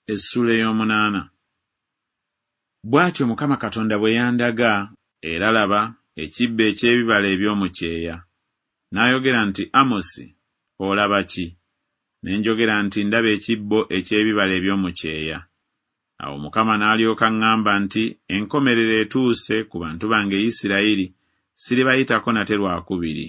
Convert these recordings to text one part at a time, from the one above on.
Essula ey'omunaana. Bw'atyo Mukama Katonda bwe yandaga, era laba ekibbo eky'ebibala eby'omu kyeya. N'ayogera nti, Amosi, olaba ki? Ne njogera nti, ndaba ekibbo eky'ebibala eby'omu kyeya. Awo Mukama n'alyoka ŋŋamba nti, enkomerero etuuse ku bantu bange Isirayiri, siribayitako nate lwakubiri.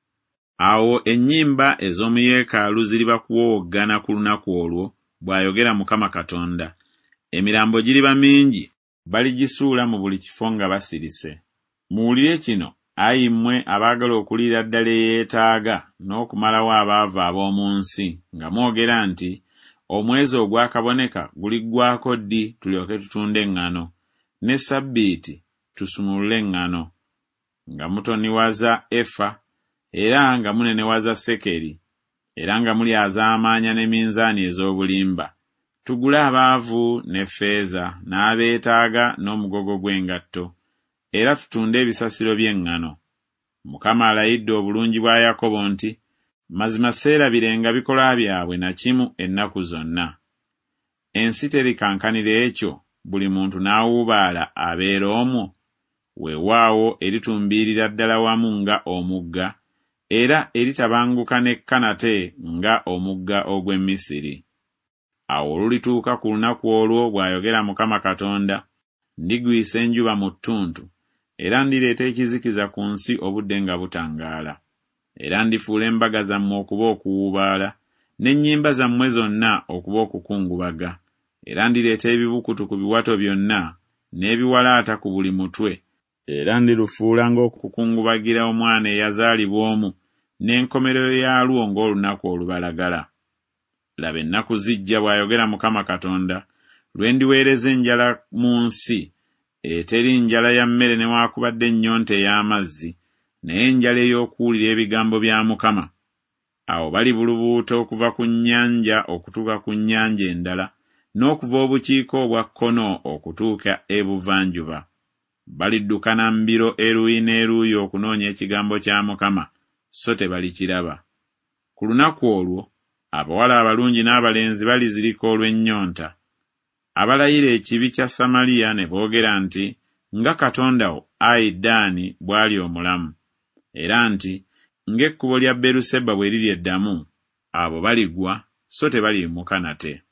Awo ennyimba ez'omu yeekaalu ziriba kuwowoggana ku lunaku olwo, bw'ayogera Mukama Katonda. Emirambo giriba mingi, baligisuula mu buli kifo nga basirise. Muwulire kino, ayi mmwe abaagala okuliira ddala eyeetaaga n'okumalawo abaavu ab'omu nsi, nga mwogera nti, omwezi ogwakaboneka guliggwako ddi tulyoke tutunde eŋŋano, ne Ssabbiiti tusumulule eŋŋano, nga mutoniwaza efa, era nga munenewaza sekeri, era nga mulyazaamaanya ne minzaani ez'obulimba. Tugule abaavu ne ffeeza, n'abeetaaga n'omugogo gw'engatto, era tutunde ebisasiro by'eŋŋano. Mukama alayidde obulungi bwa Yakobo nti, mazima seerabirenga bikolwa byabwe na kimu ennaku zonna. Ensi terikankanira ekyo, buli muntu n'awuubaala abeera omwo, weewaawo eritumbiirira ddala wamu nga omugga, era eritabanguka nekka nate nga omugga ogw'e Misiri. Awo olulituuka ku lunaku olwo, bw'ayogera Mukama Katonda, ndigwisa enjuba mu ttuntu, era ndireeta ekizikiza ku nsi obudde nga butangaala. Era ndifuula embaga zammwe okuba okuwuubaala, n'ennyimba zammwe zonna okuba okukungubaga. Era ndireeta ebibukutu ku biwato byonna, n'ebiwalaata ku buli mutwe. Era ndirufuula ng'okukungubagira omwana eyazaalibwa omu, n'enkomerero yaalwo ng'olunaku olubalagala. Laba ennaku zijja, bw'ayogera Mukama Katonda, lwe ndiweereza enjala mu nsi, eteri njala ya mmere newaakubadde ennyonta ey'amazzi, naye enjala ey'okuwulira ebigambo bya Mukama. Awo balibulubuuta okuva ku nnyanja okutuuka ku nnyanja endala, n'okuva obukiika obwa kkono okutuuka ebuvanjuba. Baliddukana mbiro eruuyi n'eruuyi okunoonya ekigambo kya Mukama, so tebalikiraba. Ku lunaku olwo, abawala abalungi n'abalenzi balizirika olw'ennyonta. Abalayira ekibi kya Samaliya ne boogera nti, nga Katonda wo, ayi Ddaani, bw'ali omulamu, era nti, ng'ekkubo lya Beeruseba bwe liri eddamu, abo baligwa, so tebaliyimuka nate.